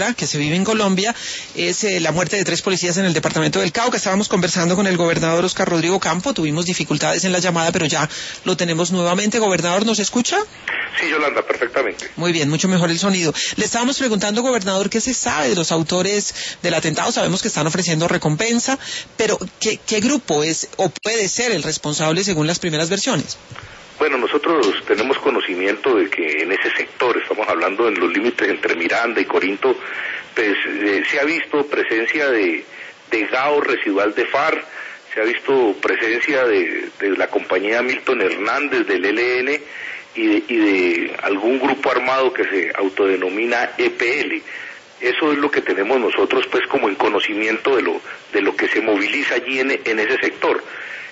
que se vive en Colombia es la muerte de 3 policías en el departamento del Cauca. Estábamos conversando con el gobernador Óscar Rodrigo Campo, tuvimos dificultades en la llamada, pero ya lo tenemos nuevamente. Gobernador, ¿nos escucha? Sí, Yolanda, perfectamente. Muy bien, mucho mejor el sonido. Le estábamos preguntando, gobernador, ¿qué se sabe de los autores del atentado? Sabemos que están ofreciendo recompensa, pero ¿qué grupo es o puede ser el responsable según las primeras versiones? Bueno, nosotros tenemos conocimiento de que en ese sector, estamos hablando en los límites entre Miranda y Corinto, pues se ha visto presencia de GAO residual de FARC, se ha visto presencia de la compañía Milton Hernández del ELN y de algún grupo armado que se autodenomina EPL. Eso es lo que tenemos nosotros pues como en conocimiento de lo que se moviliza allí en ese sector.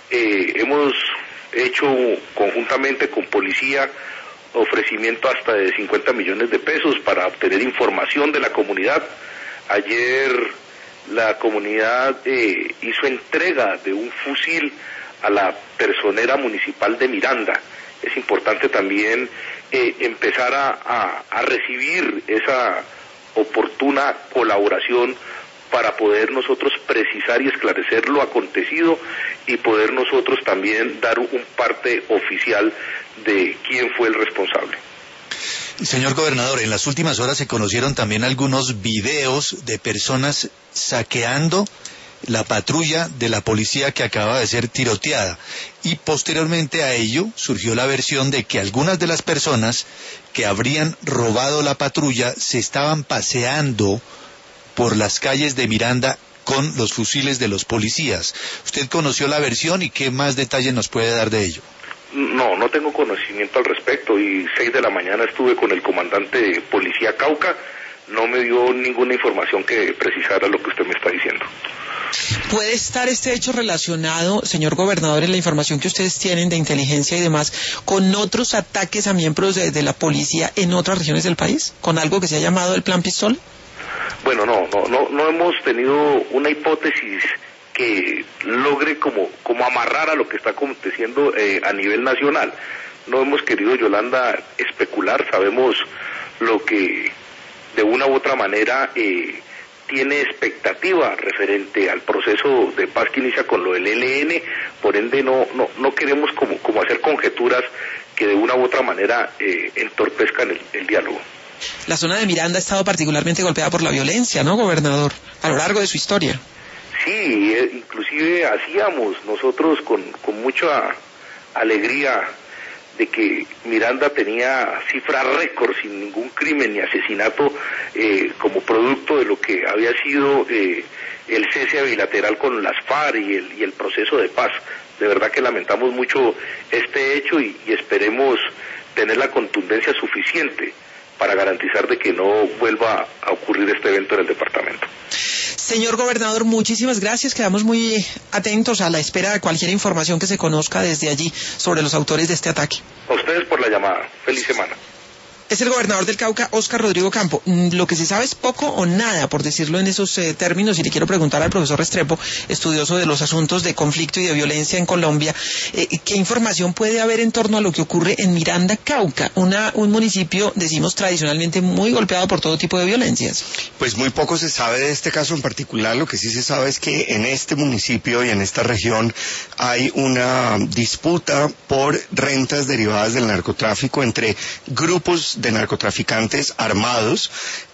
Hemos hecho conjuntamente con policía ofrecimiento hasta de 50 millones de pesos para obtener información de la comunidad. Ayer la comunidad hizo entrega de un fusil a la personera municipal de Miranda. Es importante también empezar a recibir esa oportuna colaboración para poder nosotros precisar y esclarecer lo acontecido y poder nosotros también dar un parte oficial de quién fue el responsable. Señor gobernador, en las últimas horas se conocieron también algunos videos de personas saqueando la patrulla de la policía que acaba de ser tiroteada, y posteriormente a ello surgió la versión de que algunas de las personas que habrían robado la patrulla se estaban paseando por las calles de Miranda con los fusiles de los policías. ¿Usted conoció la versión y qué más detalles nos puede dar de ello? No tengo conocimiento al respecto, y 6 de la mañana estuve con el comandante de Policía Cauca, no me dio ninguna información que precisara lo que usted me está diciendo. ¿Puede estar este hecho relacionado, señor gobernador, en la información que ustedes tienen de inteligencia y demás, con otros ataques a miembros de la policía en otras regiones del país? ¿Con algo que se ha llamado el Plan Pistola? Bueno, no hemos tenido una hipótesis que logre como amarrar a lo que está aconteciendo a nivel nacional. No hemos querido, Yolanda, especular. Sabemos lo que de una u otra manera tiene expectativa referente al proceso de paz que inicia con lo del ELN, por ende no queremos como hacer conjeturas que de una u otra manera entorpezcan el diálogo. La zona de Miranda ha estado particularmente golpeada por la violencia, ¿no, gobernador? A lo largo de su historia. Sí, inclusive hacíamos nosotros con mucha alegría de que Miranda tenía cifras récord sin ningún crimen ni asesinato como producto de lo que había sido el cese bilateral con las FARC y el proceso de paz. De verdad que lamentamos mucho este hecho y esperemos tener la contundencia suficiente para garantizar de que no vuelva a ocurrir este evento en el departamento. Señor gobernador, muchísimas gracias. Quedamos muy atentos a la espera de cualquier información que se conozca desde allí sobre los autores de este ataque. A ustedes por la llamada. Feliz semana. Es el gobernador del Cauca, Óscar Rodrigo Campo. Lo que se sabe es poco o nada, por decirlo en esos términos, y le quiero preguntar al profesor Restrepo, estudioso de los asuntos de conflicto y de violencia en Colombia, ¿qué información puede haber en torno a lo que ocurre en Miranda, Cauca? Un municipio, decimos, tradicionalmente muy golpeado por todo tipo de violencias. Pues muy poco se sabe de este caso en particular. Lo que sí se sabe es que en este municipio y en esta región hay una disputa por rentas derivadas del narcotráfico entre grupos de narcotraficantes armados,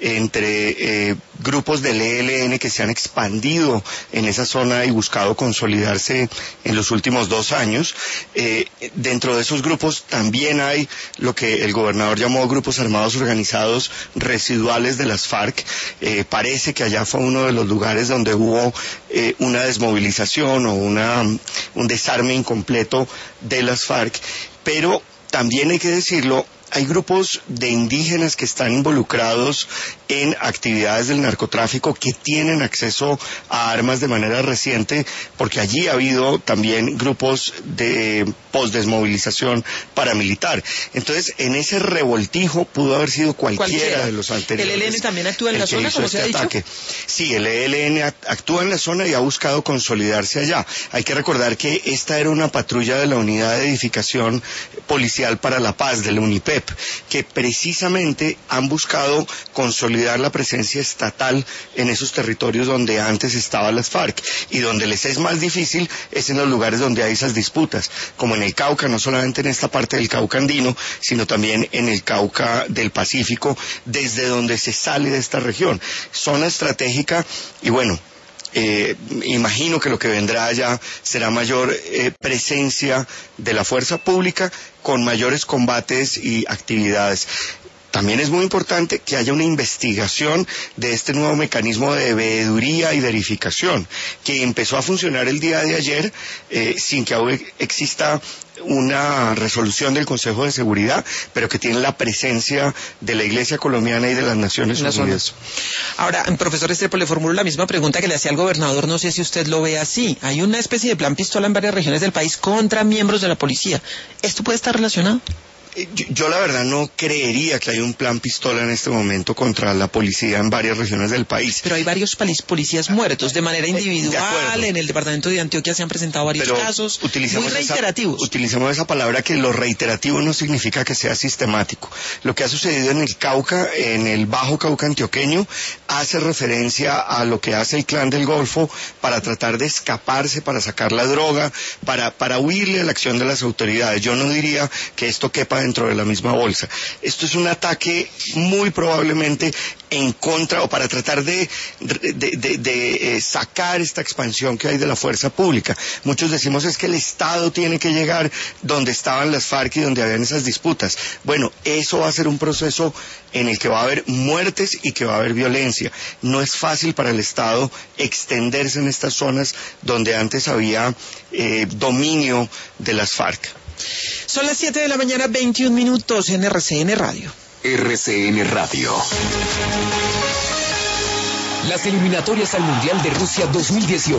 entre grupos del ELN que se han expandido en esa zona y buscado consolidarse en los últimos 2 años. Dentro de esos grupos también hay lo que el gobernador llamó grupos armados organizados residuales de las FARC. Parece que allá fue uno de los lugares donde hubo una desmovilización o un desarme incompleto de las FARC, pero también hay que decirlo, hay grupos de indígenas que están involucrados en actividades del narcotráfico que tienen acceso a armas de manera reciente, porque allí ha habido también grupos de posdesmovilización paramilitar. Entonces, en ese revoltijo pudo haber sido cualquiera de los anteriores. ¿El ELN también actúa en la zona, como se ha dicho? Sí, el ELN actúa en la zona y ha buscado consolidarse allá. Hay que recordar que esta era una patrulla de la Unidad de Edificación Policial para la Paz, de la UNIPEP. FAREP, que precisamente han buscado consolidar la presencia estatal en esos territorios donde antes estaban las FARC, y donde les es más difícil es en los lugares donde hay esas disputas, como en el Cauca, no solamente en esta parte del Cauca andino, sino también en el Cauca del Pacífico, desde donde se sale de esta región. Zona estratégica, y bueno, imagino que lo que vendrá allá será mayor presencia de la fuerza pública con mayores combates y actividades. También es muy importante que haya una investigación de este nuevo mecanismo de veeduría y verificación, que empezó a funcionar el día de ayer sin que aún exista una resolución del Consejo de Seguridad, pero que tiene la presencia de la Iglesia colombiana y de las Naciones Unidas. Ahora, profesor Restrepo, le formulo la misma pregunta que le hacía al gobernador, no sé si usted lo ve así. Hay una especie de plan pistola en varias regiones del país contra miembros de la policía. ¿Esto puede estar relacionado? Yo la verdad no creería que hay un plan pistola en este momento contra la policía en varias regiones del país. Pero hay varios policías muertos de manera individual. En el departamento de Antioquia se han presentado varios casos muy reiterativos. Utilicemos esa palabra, que lo reiterativo no significa que sea sistemático. Lo que ha sucedido en el Cauca, en el Bajo Cauca antioqueño, hace referencia a lo que hace el Clan del Golfo para tratar de escaparse, para sacar la droga, para huirle a la acción de las autoridades. Yo no diría que esto quepa dentro de la misma bolsa. Esto es un ataque muy probablemente en contra, o para tratar de sacar esta expansión que hay de la fuerza pública. Muchos decimos es que el Estado tiene que llegar donde estaban las FARC y donde habían esas disputas. Bueno, eso va a ser un proceso en el que va a haber muertes y que va a haber violencia. No es fácil para el Estado extenderse en estas zonas donde antes había dominio de las FARC. Son las 7 de la mañana, 21 minutos en RCN Radio. RCN Radio. Las eliminatorias al Mundial de Rusia 2018.